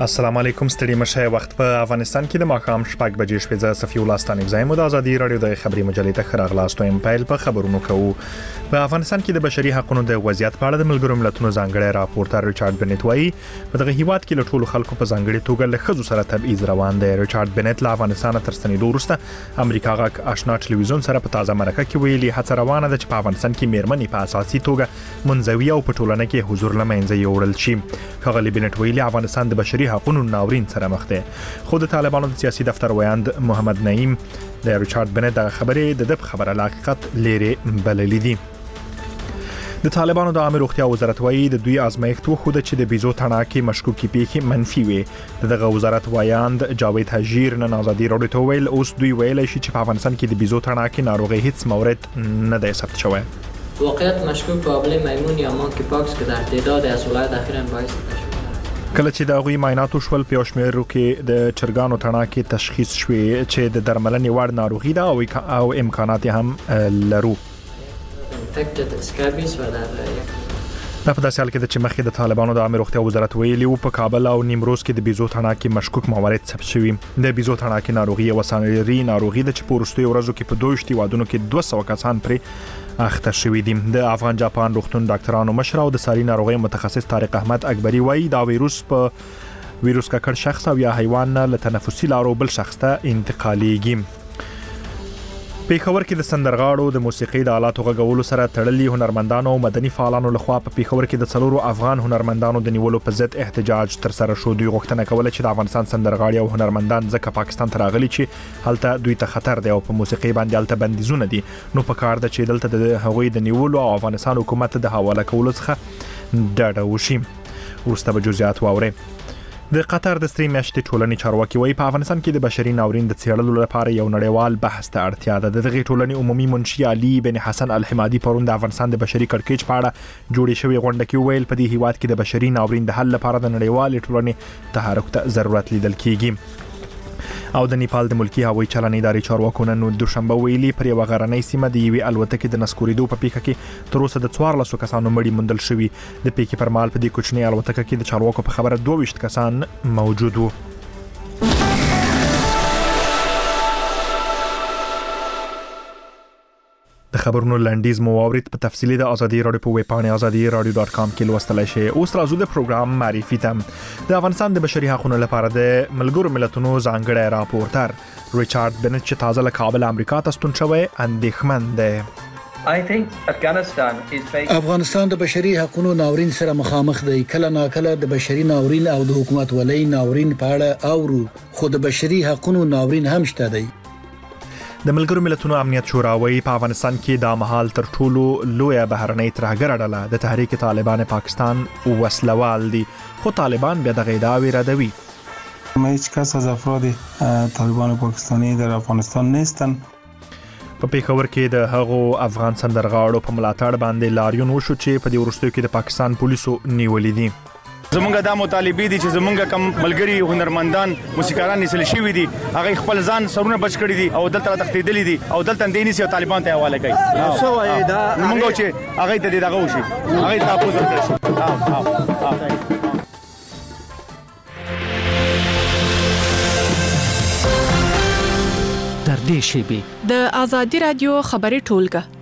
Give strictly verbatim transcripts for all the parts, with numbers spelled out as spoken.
السلام علیکم ستړي مشه وخت په افغانستان کې د ماښام شپږ بجې شپې ز صفي الله ستانیب زایم د ازادي رادیو د خبري مجلې ته خراغلاستو ام پایل په خبرونو کوو. په افغانستان کې د بشري حقوقو د وضعیت په اړه د ملګرو ملتونو ځانګړی راپورټر ریچارډ بنټ وایي په دغه هیواد کې له ټولو خلکو په ځانګړي توګه له خزو سره تبعیض روان دی. ریچارډ بنټ له افغانستان تر ستنېدو وروسته امریکا غاک آشنا ټلویزیون سره په تازه مرکه کې ویلي هڅه روانه ده چې په افغانستان کې میرمنې په اساسي توګه منځوي او په ټولنه کې حضور لمنځه یوړل شي. ښاغلي بنټ ویلي افغانستان د بشري حقوقو ناورین سره مخ دی. خو د طالبانو د سیاسي دفتر ویاند محمد نعیم د ریچارډ بنټ د خبرې د دب خبره له حقیقت لري بللی دي. د طالبانو د عامه روغتیا وزارت وایي د دوی آزمایښت وخوده چې د بیزو تڼاکې مشکوکي پیښې منفي وي. دغه وزارت ویاند جاوید حجیر نن ازادي رادیو ته ویل اوس دوی ویلای شي چې په افغانستان کې د بیزو تڼاکې ناروغي هیڅ مورد نه دی ثبت شوی. واقعیت مشکوک به آبله میمون یا مانکی پاکس که در تعداد از ولایت اخیراً باعث تشویق کله چې د غوي معایناتو شول په شمیرو کې د چرګانو تڼاکې تشخیص شوې چې د درملنې وړ ناروغي ده او او امکانات هم لرو. دا په داسې حال کې د چې مخکې د طالبانو د عامه روغتیا وزارت ویلي و په کابل او نیمروز کې د بیزو تڼاکې مشکوک موارد ثبت شوي. د بیزو تڼاکې ناروغي یو سانري ناروغي ده چې په وروستیو ورځو کې په دوه هیوادونو کې دوه سوه کسان پرې اخته شوي دي. د افغان جاپان روغتون ډاکټرانو مشر او د ساري ناروغي متخصص طارق احمد اکبری وایي دا وایروس په وایروس ککړ شخص او یا حیوان نه له تنفسي لارو بل شخص ته انتقالېږي. پیښور کې د سندرغاړو د موسیقي د آلاتو غږولو سره تړلي هنرمندانو او مدني فعالانو لخوا په پیښور کې د څلورو افغان هنرمندانو د نیولو په ضد احتجاج تر سره شو. دوی غوښتنه کوله چې د افغانستان سندرغاړي او هنرمندان ځکه پاکستان ته راغلي چې هلته دوی ته خطر دی او په موسیقي باندې هلته بندیزونه دي نو په کار ده چې دلته د هغوی د نیولو او افغانستان حکومت د حواله کولو څخه ډډه وشي. وروسته به جزئیات واورئ. د قطر د ستري میاشتې ټولنې چارواکي وایي په افغانستان کې د بشري ناورین د څېړلو لپاره یو نړیوال بحث ته اړتیا ده. د دغې ټولنې عمومي منشي علي بن حسن الحمادي پرون د افغانستان د بشري کړکېچ په اړه جوړې شوې غونډه کې وویل په دې هیواد کې د بشري ناورین د حل لپاره د نړیوالې ټولنې تحرک ته ضرورت لیدل کېږي. او د نیپال د ملکی هوایي چلن ادارې چارواکو نن دوشنبه ویلي پر یو غرنۍ سیمه د یوې الوتکې د نسکورېدو په پیښه کې تر اوسه د څوارلسو کسانو مړي موندل شوي. د پیښې پر مهال په دې کوچنۍ الوتکه کې د چارواکو په خبره دوه ویشت کسان موجود وو. د خبرونو لنډیز مو واورید په تفصیلی د ازادي رادیو په ویب پاڼه ازادي رادیو ډاټ کام کې لوستلای شئ. اوس راځو د پروګرام معرفي ته. د افغانستان د بشري حقوقو لپاره د ملګرو ملتونو ځانګړی راپورټر ریچارډ بنټ چې تازه له کابل امریکا ته ستون شوی اندېښمن دی. افغانستان د بشري حقوقو ناورین سره مخامخ دی. کله ناکله د بشري ناورین او د حکومت ولۍ ناورین په اړه اورو خو د بشري حقوقو ناورین هم شته دی. د ملګرو ملتونو امنیت شورا وایي په افغانستان کې د مهال تر ټولو لویه بهرنۍ ترهګره ډله د تحریک طالبان پاکستان وسلوال دي خو طالبان بیا دغه ادعاوې ردوي. هیچ کس از افراد طالبان پاکستانی در افغانستان نیستن. په پیښور کې د هغو افغان سندرغاړو په ملاتړ باندې لاریون وشو چې په دې وروستیو کې د پاکستان پولیسو نیولې دي. زمونږ د مطالبه دي چې زمونږ کم ملګری هنرمندان موسیقاران نسل شوی دي هغه خپل ځان سرونه بچ کړی دي او دلته تختیدلې دي او دلته د انیسي طالبان ته حواله کوي. نو وایي دا موږ چې هغه ته دغه وشي هغه تاسو ورکړئ شي. ها ها در دې شی د ازادي رادیو خبري ټولګه.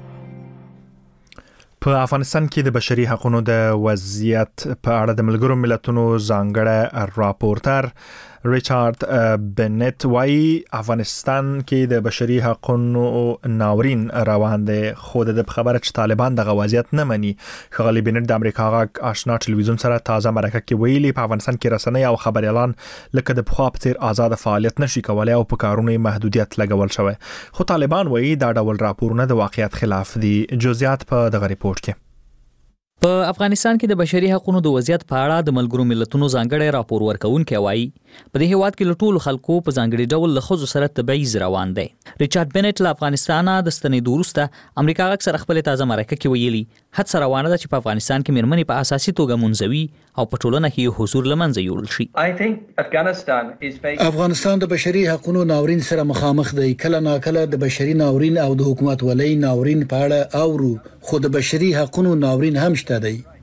په افغانستان کې د بشري حقوقو د وضعیت په اړه د ملګرو ملتونو ځانګړی راپورټر ریچارډ بنټ وایي افغانستان کې د بشري حقوقو ناورین روان دی خو د خبره چې طالبان دغه وضعیت نه مني. ښاغلي بنټ د امریکا غاک آشنا ټلویزیون سره تازه مرکه کې ویلي په افغانستان کې رسنۍ او خبريالان لکه د پخوا په څیر آزاد فعالیت نشي کولای او په کارونو محدودیت لګول شوی. خو طالبان وایي دا ډول راپورونه د واقعیت خلاف دي. جزئیات په دغه ریپورت کې. په افغانستان کې د بشري حقوقو د وضعیت په اړه د ملګرو ملتونو ځانګړی راپور ورکوونکی وایي په دې هیواد کې له ټولو خلکو په ځانګړي ډول له ښځو سره تبعیض روان دی. ریچارډ بنټ له افغانستان د ستنېدو وروسته امریکا غاک سره خپل تازه مرکه کې ویلي هڅه روانه ده چې په افغانستان کې میرمنې په اساسي توګه منځوي او په ټولنه کې حضور لمنځه یوړل شي. افغانستان د بشري حقوقو ناورین سره مخامخ دی. کله ناکله د بشري ناورین او د حکومت ولۍ ناورین په اړه اورو خو د بشري حقوقو ناورین هم شته دی.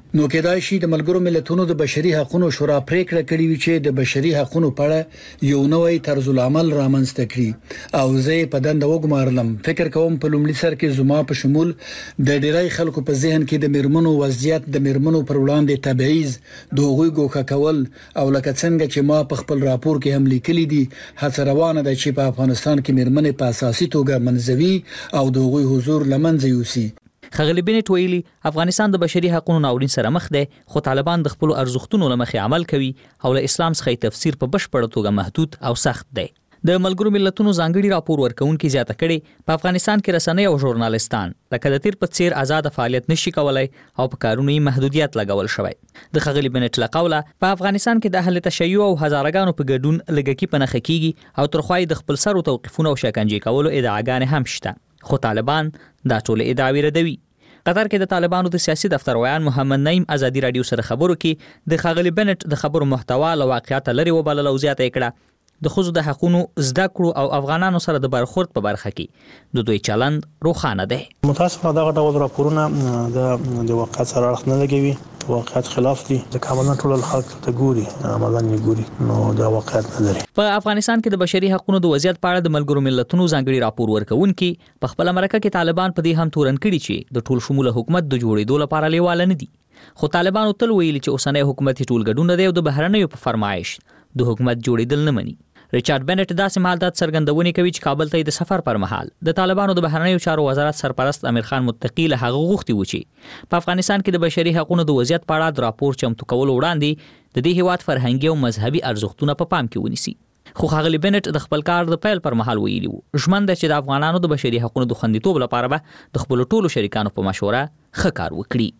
نو کېدای شي د ملګرو ملتونو د بشري حقوقو شورا پریکړه کړې وي چې د بشري حقوقو په اړه یو نوې طرز العمل رامنځته کړي او زه په دنده وګمارلم. فکر کوم په لومړي سر کې زما په شمول د ډیری خلکو په ذهن کې د میرمنو وضعیت د میرمنو پر وړاندې تبعیض د هغوی ګوښه کول او لکه څنګه چې ما په خپل راپور کې هم لیکلي دي هڅه روانه ده چې په افغانستان کې میرمنې په اساسي توګه منځوي او د هغوی حضور لمنځه یوسي. خغلی بنټ ویلي افغانستان د بشري حقوقو ناورین سره مخ دی خو طالبان د خپل ارزښتونو لمخې عمل کوي او له اسلام څخه تفسیر په بشپړه توګه محدود او سخت دی. د ملګرو ملتونو ځانګړي راپور ورکونکي زیاته کړي په افغانستان کې رسنۍ او ژورنالستان لکه د تیر په څیر آزاد فعالیت نشي کولای او په کارونو یې محدودیت لګول شوی. د خغلی بنټ لقوله په افغانستان کې د اهل تشیع او هزارګانو په ګډون لګکی په نخ کېږي او ترخوای د خپل سر او توقیفونو او شکنجه کولو ادعاګانې هم شته خو طالبان دا ټول ادعاوې ردوي. قطر کې د طالبانو د سیاسي دفتر ویان محمد نعیم ازادي رادیو سره خبرو کې د خغلی بنټ د خبرو محتوا له واقعیت لري وبلل او زیاته کړه د خصوص د حقوقو زده کړو او افغانانو سره د برخورد په برخه کې د دوی چلند روښانه دی. متاسفانه دا ډول راپورونه د د واقعیت سره اړخ نه لګوي، واقعیت خلاف دي. د کابل ټول خلک ته ګوري عملاً یې ګوري نو دا واقعیت نه لري. په افغانستان کې د بشري حقوقو د وضعیت په اړه د ملګرو ملتونو ځانګړي راپور ورکونکي په خپل مرکه کې طالبان په دې هم تورن کړي چې د ټول شموله حکومت د جوړېدو لپاره لیواله نه دي. خو طالبانو تل ویلي چې اوسنۍ حکومت ټول ګډون دی او د بهرنیو په فرمایش د حکومت جوړېدل نه مني. ریچارډ بنټ داسې مالدات څرګندونې کوي چې کابل ته د سفر پر مهال د طالبانو د بهرنیو چارو وزارت سرپرست امیر خان متقی له هغه غوښتي و چې په افغانستان کې د بشري حقوقو د وضعیت په اړه د راپور چمتو کولو وړاندې د دې هیواد فرهنګي او مذهبي ارزښتونه په پام کې ونیسي. خو خغلی بنټ د خپل کار د پیل پر مهال ویلي و ژمن ده چې د افغانانو د بشري حقوقو د خوندیتوب لپاره به د خپل ټولو شریکانو په مشوره ښه کار وکړي.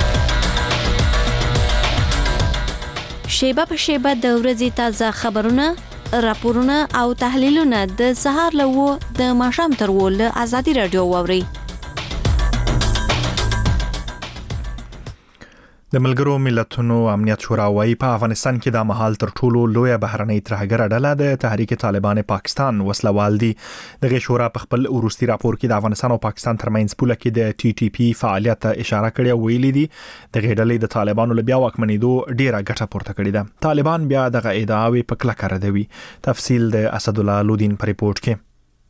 شیبه په شیبه د ورځې تازه خبرونه، راپورونه او تحلیلونه د سهار له و د ماښام تر و له ازادي رادیو واوري. د ملګرو ملتونو امنیت شورا وايي په افغانستان کې د مهال تر ټولو لویه بهرنۍ ترهګره ډله د تحریک طالبان پاکستان وسلوال دي. دغه شورا په خپل وروستي راپور کې د افغانستان او پاکستان ترمنځ پوله کې د ټي ټي پی فعالیت ته اشاره کړې او ویلي دي د غېډلې د طالبانو له بیا واکمنېدو ډیره ګټه پورته کړې ده. طالبان بیا دغه ادعاوې په کلکه ردوي. تفصیل د اسد الله لودین په ریپورت کې.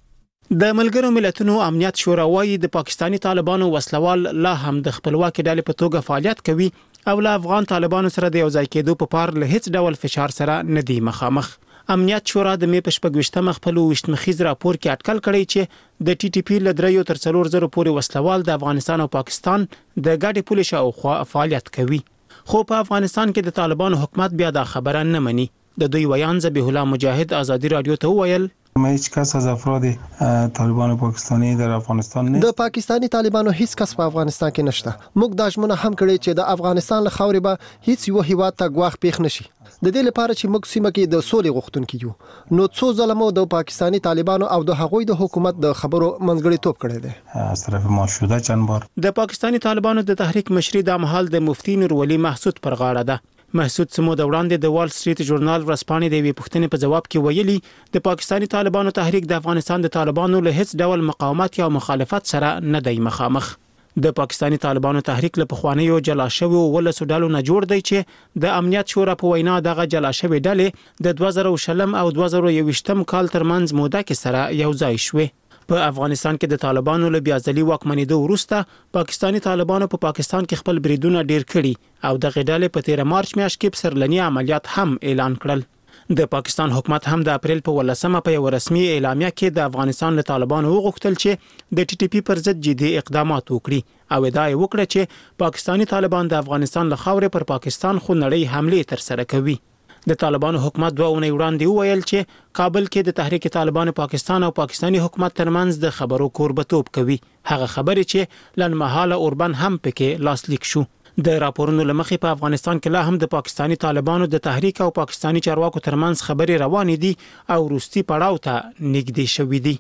د ملګرو ملتونو امنیت شورا وايي د پاکستانی طالبانو وسلوال لا هم د خپلواکۍ ډلې په توګه فعالیت کوي او له افغان طالبانو سره د یو ځای کېدو په پار له هیڅ ډول فشار سره نه دی مخامخ. امنیت شورا د می په شپږ خپل وشت مخیز راپور کې اټکل کړی چې د ټي ټي پی له دریو تر څلور زره پورې وسلوال د افغانستان او پاکستان د ګډې پولې شاوخوا فعالیت کوي. خو په افغانستان کې د طالبانو حکومت بیا دا خبره نه مني. د دوی ویان ذبیح الله مجاهد ازادي رادیو ته وویل ما هیچ کس از افراد طالبان پاکستانی در افغانستان نه د پاکستانی طالبانو هیڅ کس په افغانستان کې نشته. موږ دا ژمنه هم کړې چې د افغانستان له خاورې به هیڅ یو هیواد ته ګواښ پیښ نشي. د دې لپاره چې موږ سیمه کې د سولې غوښتونکي یو نو څو ظلمو د پاکستانی طالبانو او د هغوی د حکومت د خبرو منځګړیتوب کړی دی. از طرف ما شده چند بار د پاکستانی طالبانو د تحریک مشري د مهال د مفتی نور ولی محسود پر غاړه ده. محسود سمو د وړاندې د وال سټریټ ژورنال ورسپانې د وی پښتنې په جواب کې ویلي د پاکستانی طالبانو تحریک د افغانستان د طالبانو له هیڅ ډول مقاومت یا مخالفت سره نه دی مخامخ. د پاکستانی طالبانو تحریک له پخوانیو جلا شوی ولسو ډلو نه جوړ دی چې د امنیت شورا په وینا دغه جلا شوی ډلې د دوه زره شلم او دوه زره یوویشتم کال ترمنځ موده کې سره یو ځای شوه. په افغانستان کې د طالبانو له بیا ځلي واکمنېدو وروسته پاکستانی طالبانو په پا پاکستان کې خپل بریدونه ډیر کړي او د غډالې په تیر مارچ میاشت کې سرلنی عملیات هم اعلان کړل. د پاکستان حکومت هم د اپریل په ولسمه په یو رسمي اعلامیه کې د افغانستان له طالبانو وغوښتل چې د ټي ټي پی پر ضد جدي اقدامات وکړي او ادعا یې وکړه چې پاکستانی طالبان د افغانستان له خاورې پر پاکستان خو نړۍ حمله تر سره کوي. د طالبانو حکومت دوه اونۍ وړاندې وویل چې کابل کې د تحریک طالبان پاکستان او پاکستانی حکومت ترمنځ د خبرو کوربتوب کوي. هغه خبرې چې لنمحاله اوربن هم پکې لاسلیک شو. د راپورونو لمخې په افغانستان کې لا هم د پاکستانی طالبانو د تحریک او پاکستانی چارواکو ترمنځ خبرې روانې دي او وروستي پړاو ته نږدې شوې دي.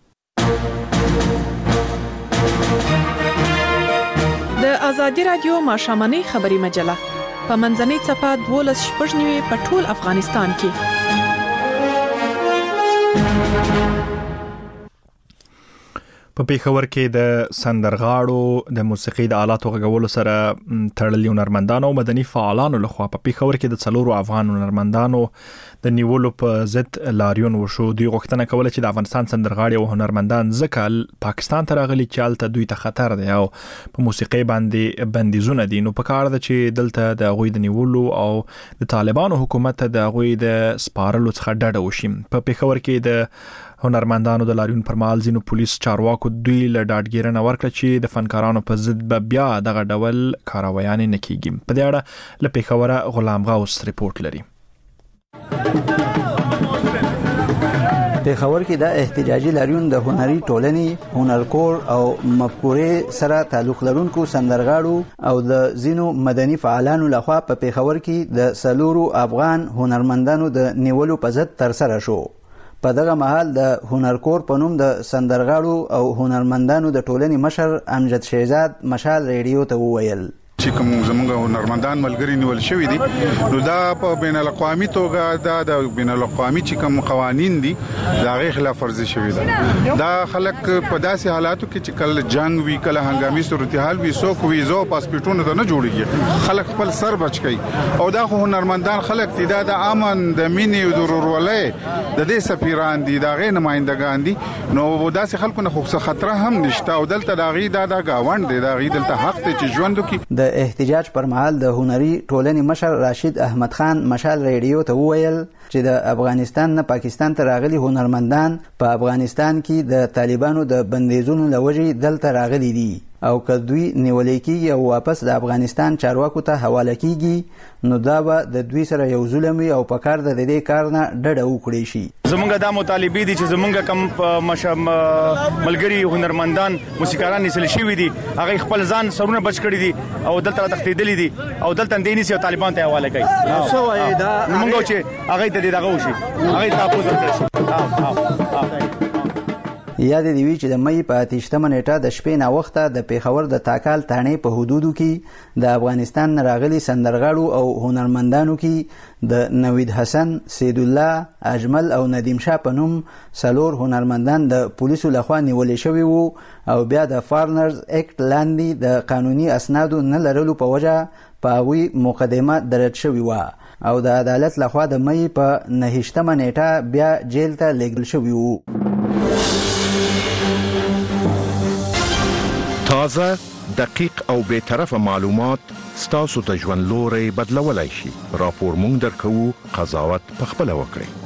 د ازادي رادیو ماښامنۍ خبري مجله په منځنۍ صفه دولس شپږ نیوي په ټول افغانستان کې. په پیښور کې د سندرغاړو د موسیقي د آلاتو غږولو سره تړلي هنرمندانو او مدني فعالانو لخوا په پیښور کې د څلورو افغان هنرمندانو د نیولو په ضد لاریون وشو. دوی غوښتنه کوله چې د افغانستان سندرغاړي او هنرمندان ځکه پاکستان ته راغلي چې هلته دوی ته خطر دی او په موسیقي باندې بندیزونه دي، نو په کار ده چې دلته د هغوی د نیولو او د طالبانو حکومت ته د هغوی د سپارلو څخه ډډه وشي. په پیښور کې د هنرمندانو د لاریون پر مهال ځینو پولیس چارواکو دوی له ډاډګیرنه ورکړه چې د فنکارانو په ضد به بیا دغه ډول کاروایانې نه کیږي. په دې اړه له پیښوره غلام غوث ریپورت لري. پیښور کې د احتجاجي لاریون د هنري ټولنې، هنرکور او مفکورې سره تعلق لرونکو سندرغاړو او د ځینو مدني فعالانو لخوا په پیښور کې د سلورو افغان هنرمندانو د نیولو په ضد ترسره شو. په دغه مهال د هنرکور په نوم د سندرغاړو او هنرمندانو د ټولنې مشر امجد شهزاد مشال ریډیو ته وویل چې کوم زموږ هنرمندان ملګری نیول شوی دي، نو دا په بین الاقوامي توګه دا د بین الاقوامي چې کوم قوانين دي دا غیر خلاف ورزي شوی ده. دا خلک په داسې حالاتو کې چې کله جنگ وی، کله هنګامي صورتحال وي، سو کو ویزو پاسپورتونه ته نه جوړیږي، خلک خپل سر بچ کوي. او دا خو هنرمندان خلک دي، دا د امن د مینې او د ورورولۍ د دې سفیران دي، دا غیر نمائندگان دي، نو داسې خلکو نه خو خطر هم نشته. او دلته دا غي دا د گاوند دي، دا غي دلته حق ته چې ژوند وکړي. د احتجاج پر مهال د هنري ټولنې مشر راشد احمد خان مشال ریډیو ته وویل چې د افغانستان نه پاکستان ته راغلي هنرمندان په افغانستان کې د طالبانو د بندیزونو لوجې دلته راغلي دي او که دوی نیولې کېږي او واپس د افغانستان چارواکو ته حواله کېږي نو دا به د دوی سره یو ظلم وي او په کار د دې کار نه ډډه وکړي شي. زمونږ دا مطالبه دي چې زمونږ کم ملګری هنرمندان موسیقاران نسل شوی دي، هغه خپل ځان سرونه بچ کړی دي او دلته تختیدلی دي او دلته د انیسي طالبان ته حواله کوي. نو وای دا موږ چې هغه ته دغه وشي، هغه ته تاسو ورکړئ. یاد دی وی چې د مې په اتهشتمه نیټه د شپې نا وخته د پیښور د تاکال تانې په حدودو کې د افغانستان راغلي سندرغاړو او هنرمندانو کې د نوید حسن، سید الله، اجمل او ندیم شاه په نوم سلور هنرمندان د پولیسو لخوا نیولې شوي وو او بیا د فارنرز اکټ لاندې د قانوني اسنادو نه لرلو په وجه په هغوی مقدمه درج شوې وه او د عدالت لخوا د مې په نهشتمه نیټه بیا جیل ته لیږل شوي وو. تازه، دقیق او بے طرفه معلومات ستاسو ته ژوند لوري بدلولای شي. راپور مونږ درکوو، قضاوت پخپله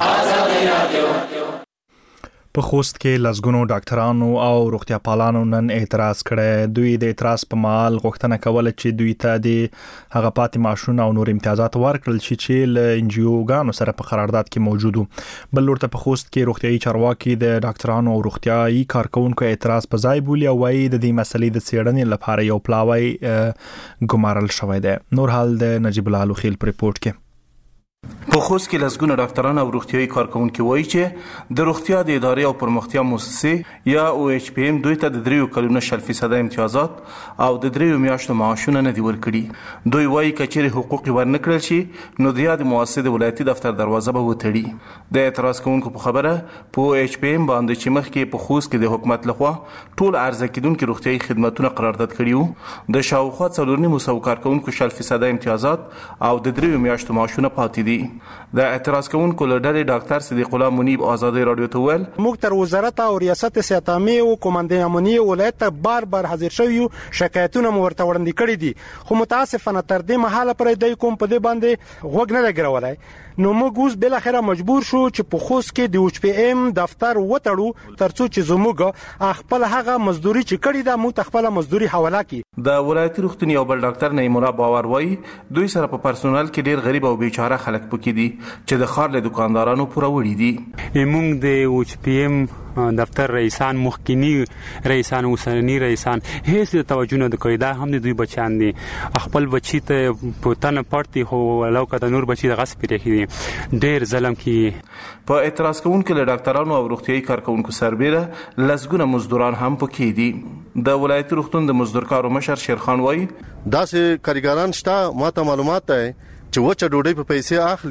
وکړئ. په خوست کې لسګونو ډاکټرانو او روغتیا پالانو نن اعتراض کړی. دوی د اعتراض په مهال غوښتنه کوله چې دوی ته د هغه پاتې معاشونه او نور امتیازات ورکړل شي چې له انجیوګانو سره په قرارداد کې موجود وو. بل لور ته په خوست کې روغتیايي چارواکي د ډاکټرانو او روغتیايي کارکونکو اعتراض په ځای بولي او وایي د دې مسلې د څېړنې لپاره یو پلاوی ګمارل شوی دی. نور حال د نجیب الله لوخیل په ریپورت کې. په خوست کې لسګونه ډاکټران او روغتیايي کارکونکي وایي چې د روغتیا د ادارې او پرمختیا مؤسسې یا او ایچ پی ایم دوی ته د دریو کلونو شل فیصده امتیازات او د دریو میاشتو معاشونه نه دي ورکړي. دوی وایي که چیرې حقوق ورنه کړل شي نو د یاد مؤسسې د ولایتي دفتر دروازه به وتړي. د اعتراض کوونکو په خبره په او ایچ پی ایم باندې چې مخکې په خوست کې د حکومت لخوا ټول عرضه کیدونکو روغتیايي خدماتونه قرارداد کړي وو، د شاوخوا څلور نیمو سوو کارکونکو شل فیصده امتیازات او د دریو میاشتو معاشونه پاتې دي. د اعتراض کوونکو له ډلې ډاکټر صدیق الله منیب آزادۍ رادیو ته وویل موږ تر وزارت او ریاست صحت عامه او کمانډې امنیه ولایت ته بار بار حاضر شوو، شکایتونه مو ورته وړاندې کړي دي، خو متاسفانه تر دې مهاله پرې د کوم په دې باندې غوږ نه لګولای. نو موږ اوس بل اخره مجبور شو چې په خوست کې د او ایچ پی ایم دفتر وټړو ترڅو چې زموږ خپل هغه مزدوري چې کړی دا مو خپل مزدوري حواله کی. د ولایتي روغتوني او بل ډاکټر نعیم الله باور وایي دوی سره په پرسونل کې ډیر غریب او بیچاره خلک پکې دي چې د خار له دکاندارانو پوره وړي دي. موږ د او ایچ پی ایم دفتر رئیسان، مخکینی رئیسان، اوسنی رئیسان هیڅ توجه نه کوي. دا هم د دوی بچیان دي، خپل بچی ته پوتنه پړتي هو لو کده نور بچی د غصب پرې دي، ډیر ظلم کی. په اعتراض کوونکو له ډاکټرانو او روغتیايي کارکونکو سربېره لسګونه مزدوران هم پکې دي. د ولایتي روغتون د مزدورکارو مشر شیرخان وایي داسې کاریګران شته، ماته معلومات ده چې وچه ډوډۍ په پیسې اخلي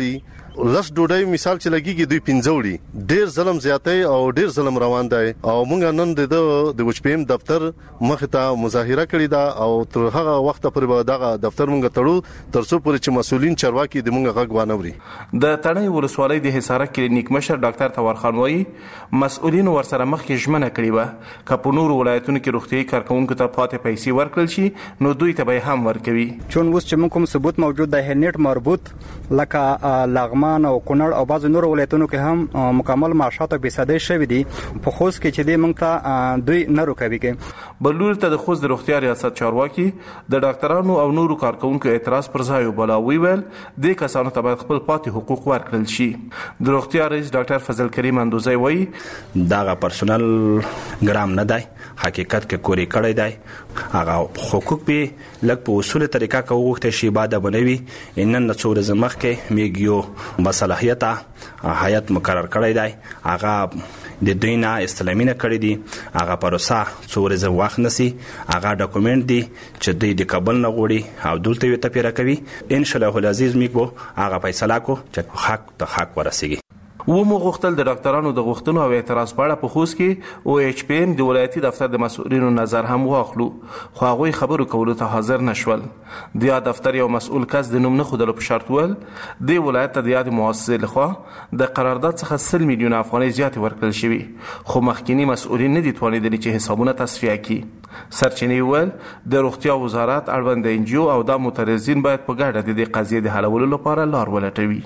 لس ډوډۍ مثال چې لګيږي دوی پنځوړي ډیر ظلم زیاتې او ډیر ظلم روان دی او موږ نن د د وچ پی ایم دفتر مخ ته مظاهره کړې ده او تر هغه وخت پورې دغه دفتر موږ تړو تر څو پورې چې مسولین چارواکي د موږ غږ وانوري. د تڼۍ ولسوالۍ د حصار کلینیک مشر ډاکټر تور خان وایي مسؤلین ورسره مخکې ژمنه کړې و ک په نور ولایتونو کې روغتيایي کارکونکو ته پاتې پیسې ورکړل شي نو دوی ته به هم ورکوي. چون اوس چې موږ کوم ثبوت موجود د هنیټ مربوط لکه لغمان او کونړ او بعض نور ولایتونو کې هم مکمل معاشات به صدې شوی دي په خوست کې چې د موږ ته دوی نه روکوي کې بلور ته د خوست د روغتیا ریاست چارواکي د ډاکټرانو او نورو کارکونکو اعتراض پر ځای وبلاوي ول د کسانو ته خپل پاتې حقوق ورکړل شي. د روغتیا رئیس ډاکټر فضل کریم اندوزی وایي دغه پرسونل ګرام نه دی حقیقت کې کوری کړی دی هغه حقوق به لکه په اصول طریقه کې وغوښتل شي بعد بنوي نن څو ورځې مخکې میګیو مصالحیت هیئت مقرر کړی دی هغه د دوینه استلامینه کړی دی هغه پروسه څو ورځې وخت نسی هغه ډاکومنت دی چې دوی د کابل نه غوړي او دلته یې تپیره کوي ان شاء الله العزیز میګو هغه فیصله کو چې حق ته حق ورسیږي. و مو غوښتل د ډاکټرانو د غوښتنو او اعتراض په اړه په خوست کې او ایچ پی ایم د ولایتي دفتر د مسؤلینو نظر هم واخلو خو هغه خبرو کولو ته حاضر نشول. د دفتر یو مسؤل کس د نوم نه خودلو په شرط ول د ولایت د یاد مؤسسه لخوا د قرارداد څخه سل میلیون افغانۍ زیات ورکړل شوی خو مخکینی مسؤلین نه دي توانیدل چې حسابونه تصفیه کړي. سرچینې ول د روغتیا وزارت اړوند ان جی او او د معترضین باید په ګډه د دې قضیې د حلولو لپاره لار ولټوي.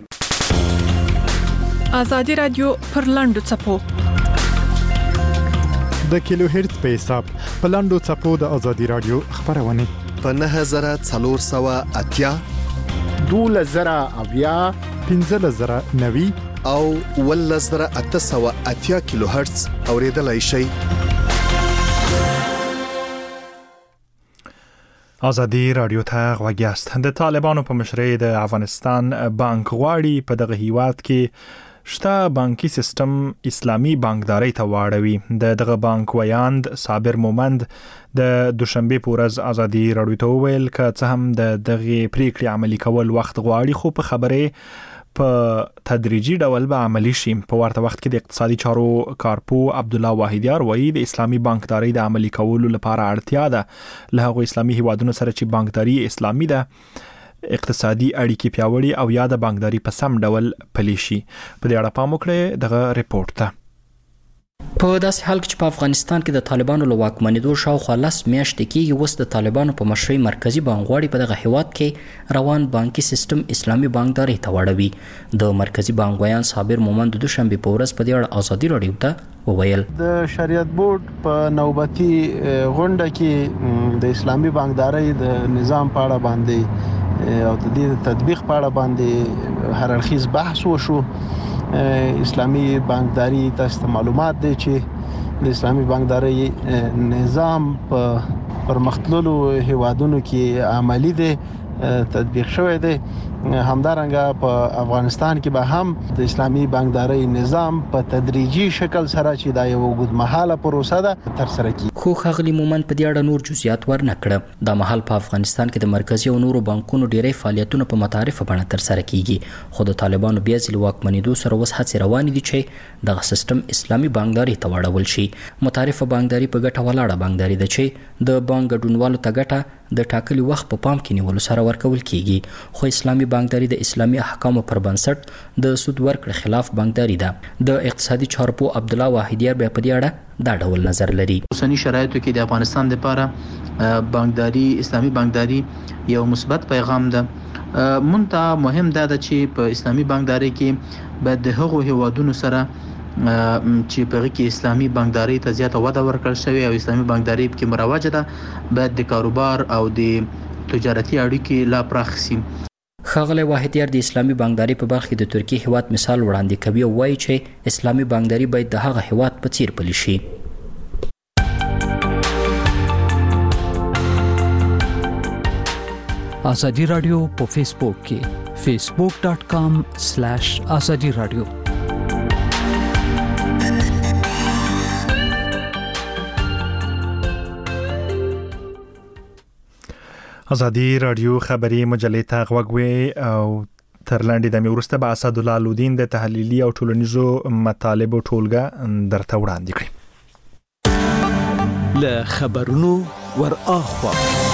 آزادی رادیو پر لاندو چپو د کیلو هرتز په حساب په لاندو چپو د آزادی رادیو خبرونه په نه هزار څلور سوه اتیا دوله زره اویا پنځه زره نوي او ول زره اته سوه اتیا کیلو هرتز اوریدلای شي. آزادی رادیو ته غوږیاست. د طالبانو په مشرۍ د افغانستان بانک غواړي په دغه هیواد کې شته بانکي سیستم اسلامي بانکداري ته واړوي. د دغه بانک ویاند صابر مومند د دوشنبه په ورځ آزادی رادیو ته ویل ک څه هم د دغه پریکړې عملي کول وخت غواړي خو په خبره په تدریجي ډول به عملی شي. په ورته وخت کې د اقتصادي چارو کارپو عبدالله واحدیار وایي د اسلامي بانکداري د عملي کولو لپاره اړتیا ده له هغو اسلامي هیوادونو سره چې بانکداري اسلامي ده اقتصادي اړیکې پیاوړي او یا د بانکداري په سم ډول پلي شي. په دې اړه پام وکړئ دغه ریپورت ته. په داسې حال کې چې په افغانستان کې د طالبانو له واکمنېدو شاوخوا لس میاشتې کېږي اوس د طالبانو په مشرۍ مرکزي بانک غواړي په دغه هیواد کې روان بانکي سیستم اسلامي بانکداري ته واړوي. د مرکزي بانک ویان صابر مومند د دوشنبه په ورځ په دې اړه آزادي رادیو ته وویل د شریعت بورډ په نوبتي غونډه کې د اسلامي بانکداري د نظام په اړه باندې او د دې تطبیق په اړه باندې هر اړخیز بحث وشو. اسلامي بانکداري تاسو معلومات دي چې د اسلامي بانکداري نظام په پرمختللو هیوادونو کې عملی دي تطبیق شوی دی. همدارنګه په افغانستان کې به هم د اسلامي بانکداري نظام په تدریجي شکل سره چې دا یو اوږدمهاله پروسه ده تر سره کیږي. خو ښاغلي مومند په دې اړه نور جزئیات ورنه کړه. دا مهال په افغانستان کې د مرکزي او نورو بانکونو ډیری فعالیتونه په متعارفه بڼه تر سره کیږي خو د طالبانو بیا ځل واکمنېدو سره اوس هڅې روانې دي چې دغه سیستم اسلامي بانکداري ته واړول شي. متعارفه بانکداري په ګټه ولاړه بانکداري ده چې د بانک ګډونوالو ته ګټه د ټاکلي وخت په پام کې نیولو سره ورکول کیږي. خو اسلامي بانکداري د اسلامي احکامو پر بنسټ د سود ورکړې خلاف بانکداري ده. د اقتصادي چارپو عبدالله واحدیار بیا په دې اړه دا ډول نظر لري. اوسنی شرایطو کې د افغانستان لپاره بانکداري اسلامي بانکداري یو مثبت پیغام ده. مونته مهم ده چې په اسلامي بانکداري کې باید د هغو هیوادونو سره چې په کې اسلامي بانکداري ته زیاته وده ورکړل شوی او اسلامي بانکداري کې مروج ده باید د کاروبار او د تجارتي اړیکې لا پراخ شي. ښاغلی واحدیار د اسلامي بانکداري په برخه کې د ترکیې هیواد مثال وړاندې کوي او وایي چې اسلامي بانکداري باید د هغه هیواد په څیر پلي شي. آزادی رادیو په فیسبوک کې فیسبوک ډاٹ کام سلیش آزادی رادیو. آزادی رادیو خبری مجلې ته غوږ وی او تر لاندې د میورسته به اسد الله لودین د تحلیلي او ټولنیزو مطالبو ټولګه درته وړاندې کړي. له خبرونو ور اخوا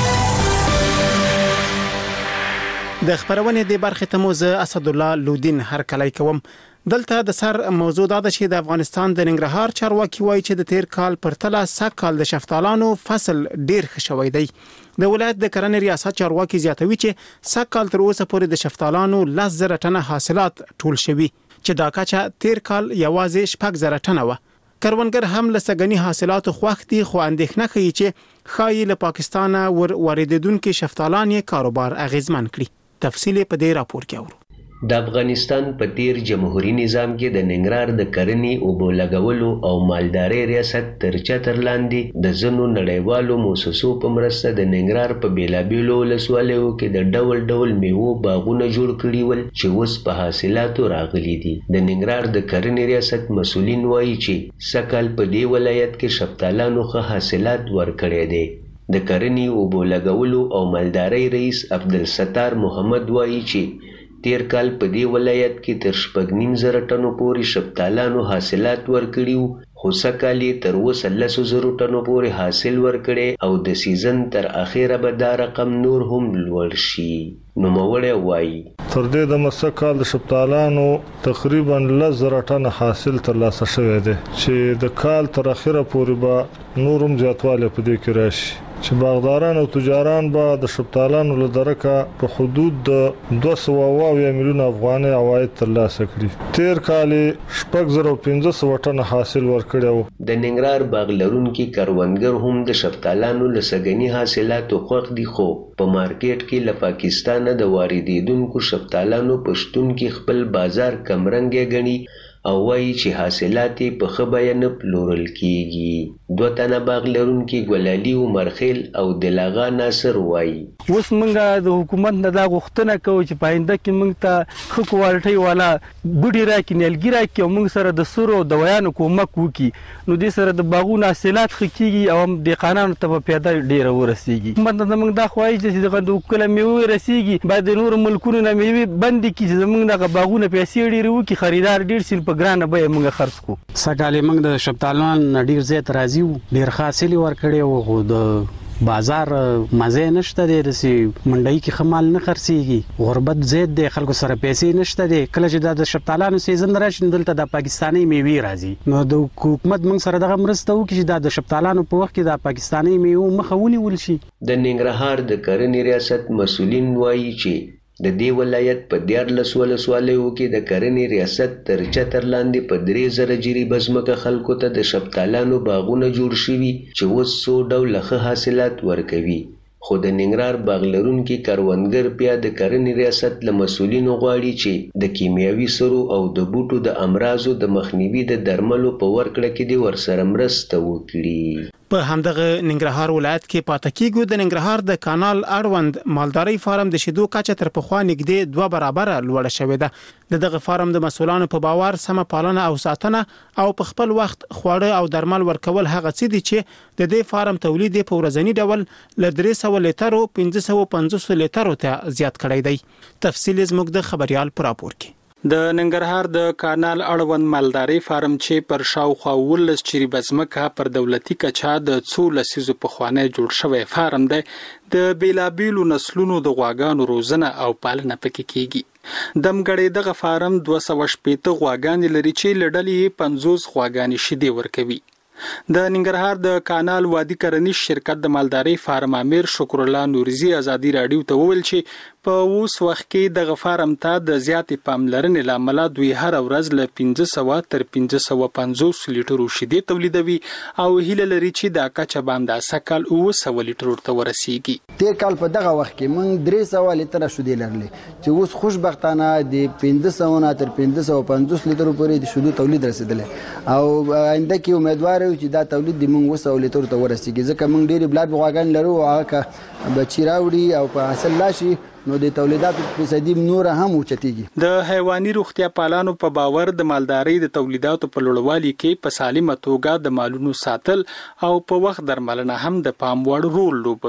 د خبرونه د برخه تموز اسد الله لودین هر کله کوم. دلته د سر موضوع دا ده چې د افغانستان د ننګرهار چارواکي وایي چې د تیر کال پرتله سږ کال د شفتالانو فصل ډیر ښه شوی دی. د ولایت د کرنې ریاست چارواکي زیاتوي چې سږ کال تر اوسه پورې د شفتالانو لس زره ټنه حاصلات ټول شوي چې دا کچه تیر کال یوازې شپږ زره ټنه و. کروندګر هم له سږني حاصلاتو خوښ دي خو اندېښنه کوي چې ښایي له پاکستانه ور واردېدونکي شفتالان یې کاروبار اغیزمن کړي. تفصیل په دې راپور کې اورو. د افغانستان په تیر جمهوریت نظام کې د ننګرهار د کرنې اوبو لګولو او مالدارۍ ریاست تر چتر لاندې د ځینو نړیوالو مؤسسو په مرسته د ننګرهار په بیلابیلو ولسوالیو کې د ډول ډول میوو باغونه جوړ کړي ول چې اوس په حاصلاتو راغلي دي. د ننګرهار د کرنې ریاست مسؤلین وایي چې سږ په دې ولایت کې شفتالانو ښه حاصلات ورکړي دي. د کرنې اوبو لګولو او مالدارۍ رئیس عبدالستار محمد وایي چې تیر کال په دې ولایت کې تر شپږ نیم زره ټنو پورې شفتالانو حاصلات ورکړي وو خو سږ کال یې تر اوسه لسو زرو ټنو پورې حاصل ورکړی او د سیزن تر اخره به دا رقم نور هم لوړ شي. نوموړی وایي تر دې د مسک کال د شفتالانو تقریبا لس زره ټنه حاصل ترلاسه شوی دی چې د کال تر اخره پورې به نور هم زیاتوالی په دې کې راشي چې باغداران او تجاران به د شفتالانو له درکه په حدود د دوه سوه اویا میلیونه افغانۍ عواید ترلاسه کړي. تیر کال شپږ زره پنځه سوه ټنه حاصل ورکړی و. د ننګرهار باغ لرونکي کروندګر هم د شفتالانو له سږني حاصلاتو خوښ دي خو په مارکیټ کې له پاکستانه د واردېدونکو شفتالانو په شتون کې خپل بازار کمرنګه ګڼي او وایي چې حاصلات په ښه بیه نه پلورل کیږي. دوه تنه باغ لرونکي ګلالي عمرخیل او دلاغا ناصر وایي اوس موږ د حکومت نه دا غوښتنه کوو چې په آینده کې موږ ته ښه کوالټۍ والا بوټي راکړي نیالګي راکړي او موږ سره د سرو او دوايانو کومک وکړي نو دې سره د باغونو حاصلات ښه کیږي او هم دهقانانو ته به پیدا ډیره ورسیږي. حکومت نه موږ دا خوایي چې دغه د کله میوې رسیږي باید د نورو ملکونو نه میوې بندې کړي چې زموږ دغه باغونه پیسې ډېرې وکړي خریدار ډېر سي په ګرانه بیه موږ خرڅ کړو. سږ موږ د شفتالانو ډېر زیات راضي وو ډېر حاصل ورکړی وو خو د بازار مزه نشته دی رسي منډي کې خمال نه خرڅيږي غربت زیات دی خلکو سره پیسې نشته دی کله چې د شفتالانو سیزن راشي دلته د پاکستاني میوې راځي نو د حکومت موږ سره دغه مرسته وکړي چې د شفتالانو په وخت کې د پاکستاني میوې مخه ونیول شي. د ننګرهار د کرنې ریاست مسؤلین وایي چې د دې ولایت په دیارلس ولسوالیو کې د کرنې ریاست تر چتر لاندې په درې زره جریبه ځمکه خلکو ته د شفتالانو باغونه جوړ شوي چې اوس څو ډوله ښه حاصلات ورکوي. خو د ننګرهار باغ لرونکي کروندګر بیا د کرنې ریاست له مسؤلینو غواړي چې د کیمیاوي سرو او د بوټو د امراضو د مخنیوي د درملو په ورکړه کې دې ورسره مرسته وکړي. په همدغه ننګرهار ولایت کې پاتې کېږي د ننګرهار د کانال اړوند مالداري فارم د شیدو کچه تر پخوا نږدې دوه برابر لوړه شوې ده. دغه فارم د مسؤلانو په باور سم پالنه او ساتنه او په خپل وخت خواړه او درمل ورکول هغه څه دي چې د دې فارم تولید په ورځنی ډول ل درې سوه لیټرو پنځه سوه پنځوس لیټرو ته زیات کړی دی. تفصیل زموږ د خبريال پر راپور کې. د ننګرهار د کانال اړوند مالداري فارم چې پر شاوخوا ولس چریبه ځمکه پر دولتي کچا د څو لسیزو په خوانه جوړ شوی فارم دی د بیلابیلو نسلونو د غواګانو روزنه او پالنه پکې کیږي. دمګړې دغه فارم دوه سوه شپېته غواګانې لري چې لړلې پنځوس غواګانې شیدې ورکوي. د ننګرهار د کانال وادي کرنیز شرکت د مالداري فارم امیر شکر الله نورزي ازادي رادیو ته وویل چې په اوس وخت کې د فارم ته د زیاتې پاملرنې لامل دوی هر ورځ له پنځه سوه تر پنځه سوه پنځوس لیټرو شیدې تولیدوي او هیله لري چې د کچه باندې سکل اوه سوه لیټرو ته ورسیږي. تیر کال په دغه وخت کې موږ درې سوه لیټره شیدې لرلې چې اوس خوشبختانه د پنځه سوه نه تر پنځه سوه پنځوس لیټرو پورې د شیدو تولید رسیدلی او آینده کې امیدوار یو چې دا تولید د موږ اوه سوه لیټرو ته ورسیږي ځکه موږ ډېرې بلاد غواګانې لرو او هغه بچي راوړي او په حاصل راشي نو د تولیداتو فیصدي نور هم اوچتېږي. د حیواني روغتیا پالانو په باور د مالدارۍ د تولیداتو په لوړوالي کې په سالمه توګه د مالونو ساتل او په وخت درملنه هم د پام وړ رول لوبوي.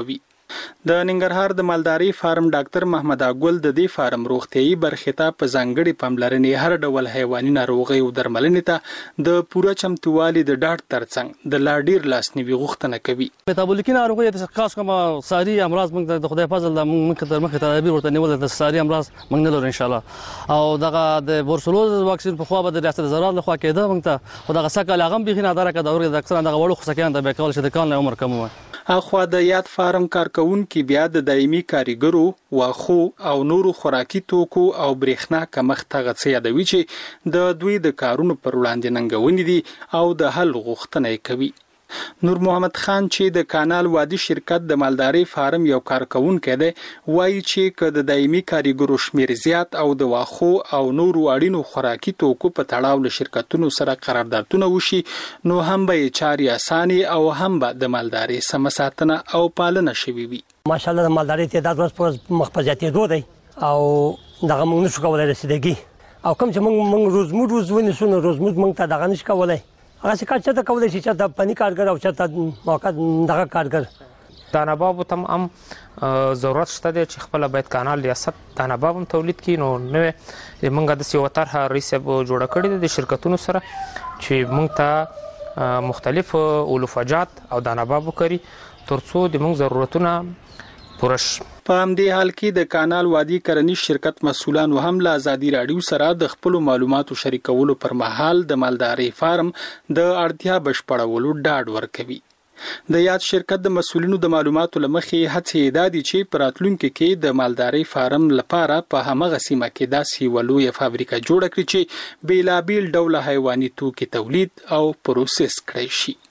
د ننګرهار د مالداري فارم ډاکټر محمد اګل د دې فارم روغتيایي برخې ته په ځانګړي پاملرنې هر ډول حیواني ناروغي او درملنې ته د پوره چمتووالي د ډاډ ترڅنګ د لا ډیر لاسنیوي غوښتنه کوي. میتابولیکي ناروغي د خاص کوم ساري امراض موږ د خدای فضل د موږ تر مخه تدابیر ورته نیول د ساري امراض موږ نه لرو ان شاء الله او دغه د بورسلوز واکسین په خوا به د ریاست زراعت له خوا کېده موږ ته خدای سکه لاغم به نه دره کده د اکثر دغه وړو خصکیان د بیکول شته کال عمر کم وي. اخوا د یاد فارم کارکونکو بیا د دایمي کاریګرو واخو او نورو خوراکي توکو او برېښنا کمښت غڅ یادوي چې د دوی د کارونو پر وړاندې ننګونې دي او د حل غوښتنه کوي. نور محمد خان چې د کانال وادي شرکت د مالداري فارم یو کارکونکو دی وایي چې که د دایمي کاریګرو شمیر زیات او د واخو او نورو اړینو خوراکي توکو په تړاو له شرکتونو سره قراردادونه وشي نو هم به چاري اساني او هم به د مالداري سم ساتنه او پالنه شوي وي. ماشاءالله د مالداري تعداد ورځ پر ورځ مخ په زیاتېدو دی او دغه موږ نشو کولی رسیدګي او کوم چې موږ موږ روزمر روز ونیسو نو روزمر موږ ته دغه نشو کولی هغه څه کار چې ته کولای شي چې ته پنی کارګر او چې ته موقع دغه کارګر دانه باب تم هم ضرورت شته دی چې خپل باید کانال ریاست دانه باب هم تولید کړي نو نو موږ د سیو طرحه ریسب جوړ کړی د شرکتونو سره چې موږ ته مختلف اولوفاجات او دانه باب کړي ترڅو د موږ ضرورتونه پوره شي. په همدې حال کې د کانال وادي کرنی شرکت مسولان هم له ازادي رادیو سره د خپل معلوماتو شریکولو پر مهال د مالداري فارم د اړتیا بشپړولو ډاډ ورکوي. د یاد شرکت د مسولینو د معلوماتو لمخې هڅې دادي چې پراتلونکو کې د مالداري فارم لپاره په همغه سیمه کې داسې ولوي فابریکه جوړه کړي چې بیلابیل ډول حیواني توکي تولید او پروسس کړي شي.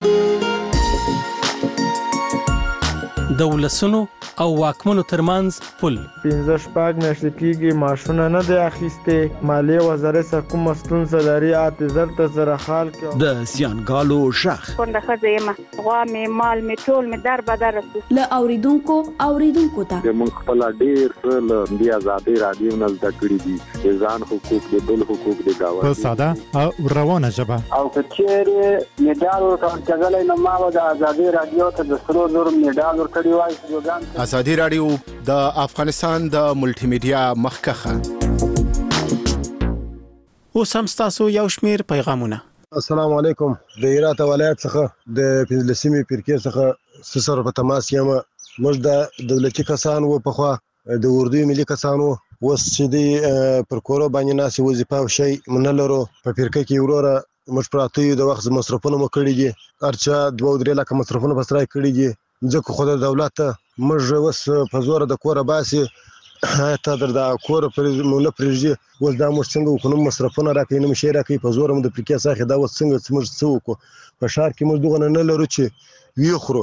د ولسونو او واکمنو ترمنځ پل پنځه شپږ میاشتې کېږي معاشونه نه دی اخیستې مالیې وزارت سره کومه ستونزه لري اته زرته سره حال کوي. د زیانګالو ژغ کونډه ښځه یم غوا مې مال مې ټول مې در بدر رسو له اوریدونکو اوریدونکو ته موږ خپل ډیر څه له دې ازادي رادیو نه زده کړي دي د ځان حقوق د بل حقوق د گاوند په ساده او روانه ژبه او کچېره میډال ورکړل کېدل نو ما د ازادي رادیو ته د سرو زر میډال ورکړی وای. ازادي رادیو د افغانستان د ملټي میډیا مخکخه. اوس هم تاسو یو شمیر پیغامونه. السلام علیکم. د هرات ولایت څخه د پنځلسمې فرقې څخه سره په تماس یم. موږ د دولتي کسانو په خوا د اردو ملي کسانو وس چې د پر کورو باندې ناسي وظیفه او شی منلرو په فرقه کې وروره موږ پراته د وخت مصرفونه مکړي دي ارچا دوه درې لکه مصرفونه بسرای کړي دي ځکه خو د دولت موږ وس په زور د کوره باسي ته در د کور پر مونږ پرېږي وز دا موږ څنګه وکړو مصرفونه راکې نه مشي راکې په زور موږ د پرکې ساخه دا وس څنګه موږ څه وکړو په شهر کې موږ دغه نه لرو چې وی خورو.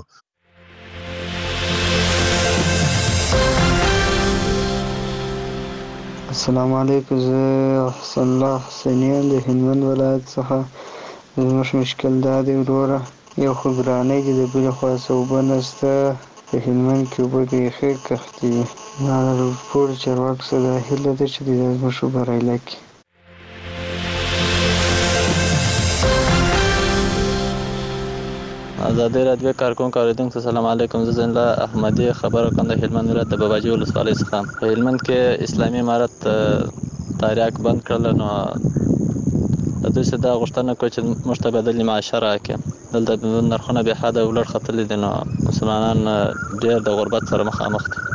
السلام علیکم. زه حسن الله حسینیان د هلمند ولایت څخه زموږ مشکل دا دی وروره یو خو ګرانۍ چې د بلې خوا څه اوبه نشته په هلمند کې اوبه بیخي کښتې وي ما د رپورټ چارواکو څخه دا هیله ده چې د زموږ اوبه رایله کړي. ازادي رادیو کارکونکو اوریدونکو سلام علیکم. زه زنده احمدی خبر کوم د هلمند ولایت د باباجي ولسوالۍ څخه. په هلمند کې اسلامي امارت تاریخ بند کړل نو د دوی څخه دا غوښتنه کوي چې موږ ته بدلې معاشه راکړي. دلته نرخونه بې حده ولړ ختلي دي نو مسلمانان ډېر د غربت سره مخامخ دي.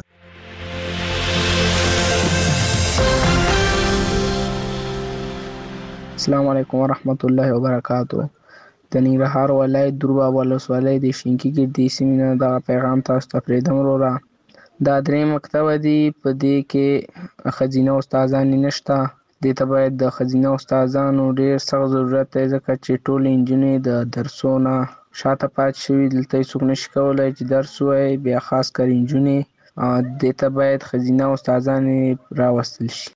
السلام علیکم ورحمت الله وبرکاتو. د ننګرهار ولایت درباب ولسوالۍ د شینکي ګردې سیمې نه دغه پیغام تاسو ته پرېږدم وروره. دا درې مکتبه دي په دې کې ښځینه استادان نشته. دې ته باید د ښځینه استادانو ډېر سخت ضرورت دی ځکه چې ټولې نجونې د درسونو شاته پاتې شوي دلته هېڅوک نشي کولی چې درس ووایي بیا خاص کر نجونې دې ته باید ښځینه استادانې راوستل شي.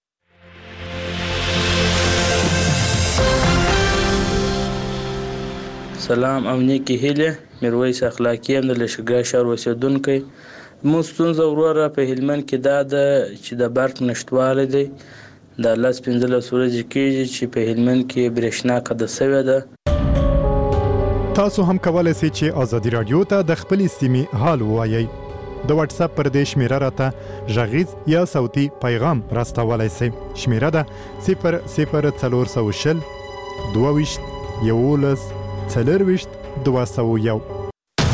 سلام او نیکی هیله. میرویس اخلاقی هم د لښکرګاه ښار اوسېدونکی. زموږ ستونزه وروره په هلمند کې دا ده چې د برق نشتوالی دی. د لس پنځلس ورځې کېږي چې په هلمند کې برېښنا قطع شوې ده. تاسو هم کولی شئ چې ازادي رادیو ته د خپلې سیمې حال ووایئ. د واتس اپ پر دې شمیره راته غږیز یا صوتي پیغام راستولی سئ. شمیره ده صفر صفر څلور سوه شل دوه ویشت یولس څلرویشت دوه سوه یو.